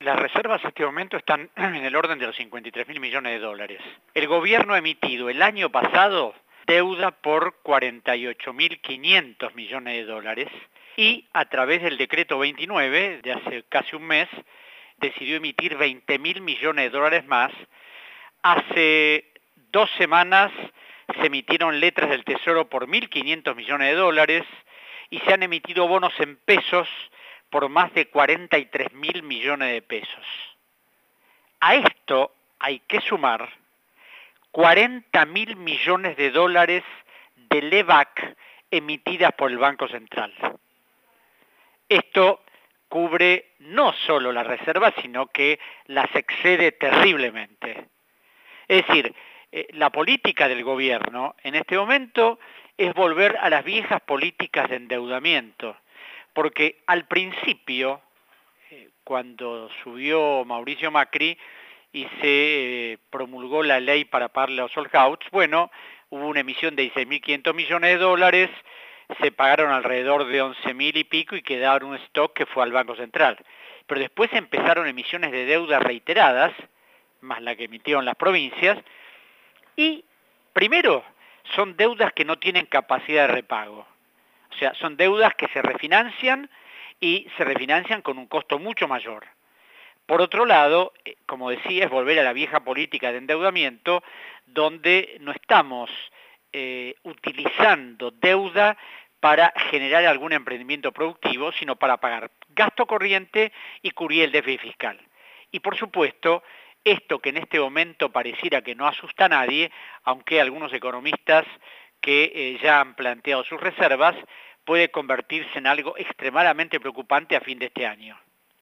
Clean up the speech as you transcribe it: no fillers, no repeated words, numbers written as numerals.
Las reservas en este momento están en el orden de los 53.000 millones de dólares. El gobierno ha emitido el año pasado deuda por 48.500 millones de dólares y a través del decreto 29 de hace casi un mes decidió emitir 20.000 millones de dólares más. Hace 2 semanas se emitieron letras del Tesoro por 1.500 millones de dólares y se han emitido bonos en pesos por más de 43.000 millones de pesos. A esto hay que sumar 40.000 millones de dólares de LEVAC emitidas por el Banco Central. Esto cubre no solo las reservas, sino que las excede terriblemente. Es decir, la política del gobierno en este momento es volver a las viejas políticas de endeudamiento, porque al principio, cuando subió Mauricio Macri y se promulgó la ley para pagarle a los holdouts, bueno, hubo una emisión de 16.500 millones de dólares, se pagaron alrededor de 11.000 y pico y quedaron un stock que fue al Banco Central. Pero después empezaron emisiones de deuda reiteradas, más la que emitieron las provincias, y primero son deudas que no tienen capacidad de repago. O sea, son deudas que se refinancian y se refinancian con un costo mucho mayor. Por otro lado, como decía, es volver a la vieja política de endeudamiento, donde no estamos utilizando deuda para generar algún emprendimiento productivo, sino para pagar gasto corriente y cubrir el déficit fiscal. Y por supuesto, esto que en este momento pareciera que no asusta a nadie, aunque algunos economistas que ya han planteado sus reservas, puede convertirse en algo extremadamente preocupante a fin de este año.